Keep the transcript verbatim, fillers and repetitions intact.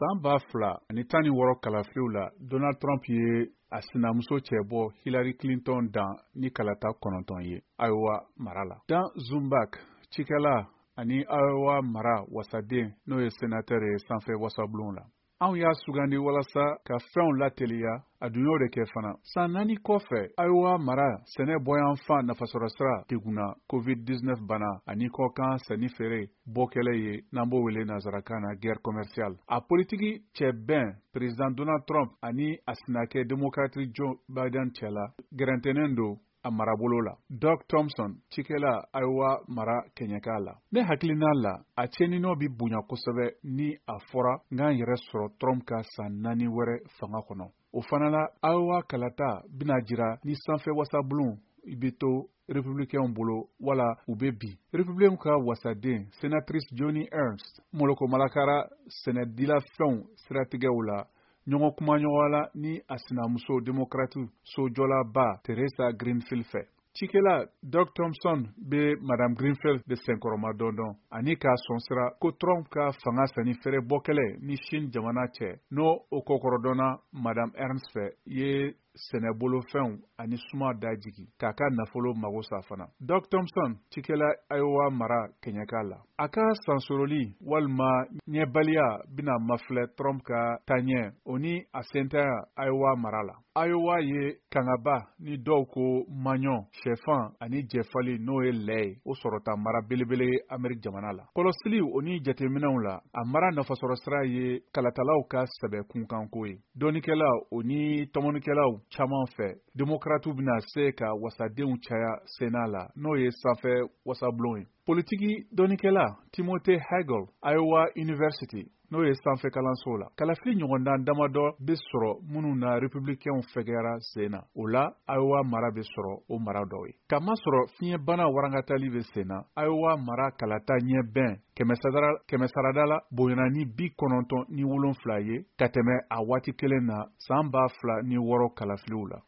San b'a fila ani tan ni wɔɔrɔ kalafiliw la Donald Trump ye a sinamuso cɛ bɔ Hillary Clinton dan ni kalata kɔnɔntɔn ye Iowa mara la. Dan Zumbach cikɛla ani Iowa mara wasaden n'o ye sénateur ye sanfɛ wasabulon la. Anw y'a sugandi walasa ka fɛnw lateliya a dun y'o de kɛ fana. San naani kɔfɛ Iowa mara sɛnɛ bɔyanfan nafasɔrɔsira degunna covid dix-neuf bana ani kɔkan sɛni feere bɔkɛlɛ ye n'an b'o wele nazarakan na guerre commerciale. A politiki cɛ bɛn président Donald Trump ani a sinakɛ démocrate Joe Biden cɛla gɛrɛntɛnen don a marabolo la. Doug Thompson cikɛla Iowa mara kɛɲɛka la. Ne hakilina la a cɛninɔ bi bonya kosɛbɛ ni a fɔra n k'an yɛrɛ sɔrɔ Trump ka san naani wɛrɛ fanga kɔnɔ. O fana la Iowa kalata bina jira ni sanfɛ wasabulon i bɛ to républicains bolo wala u bɛ bi. Républicains ka wasaden sénatrice Joni Ernst molokomalakara sɛnɛdilafɛnw siratigɛw la ɲɔgɔn kumaɲɔgɔn la ni a sinamuso démocrate sojɔlaba Teresa Greenfield fɛ. Cikɛla Doug Thompson bɛ Madame Greenfield de senkɔrɔma dɔndɔn ani k'a sɔnsira ko Trump ka fanga sɛni feere bɔkɛlɛ ni Chine jamana cɛ n'o o kɔkɔrɔdɔnna Madame Ernst fɛ ye sɛnɛbolofɛnw ani suma da jigi k'a ka nafolo mago sa fana. Doug Thompson cikɛla Iowa mara kɛɲɛka la. A ka sansoroli walima ɲɛbaliya bina mafilɛ Trump ka taɲɛ o ni a sentaya Iowa mara la. Iowa ye kangaba ni dɔw ko maɲɔ sɛfan ani jɛfali n'o ye lɛ ye o sɔrɔta mara belebele ye Amérique jamana la. Kɔlɔsili o ni jateminɛw la a mara nafasɔrɔsira ye kalatalaw ka sɛbɛ kunkanko ye. Dɔnikɛlaw o ni tɔmɔnikɛlaw caman fɛ démocrate bina se ka wasadenw caya Sénat la n'o ye sanfɛ wasabulon ye. Politiki dɔnikɛla Timothy Hagel Iowa University n'o ye sanfɛ kalanso la. Kalafili ɲɔgɔndan damadɔ bɛ sɔrɔ minnu na républicains fɛgɛyara sen na. O la Iowa mara bɛ sɔrɔ o mara dɔw ye. Kama sɔrɔ fiɲɛbana warankatali bɛ sen na Iowa mara kalata ɲɛ bɛn kɛmɛ sarada la bonyana ni bi kɔnɔntɔn ni wolonfila ye ka tɛmɛ a waati kelen na san ba fila ni wɔɔrɔ kalafiliw la.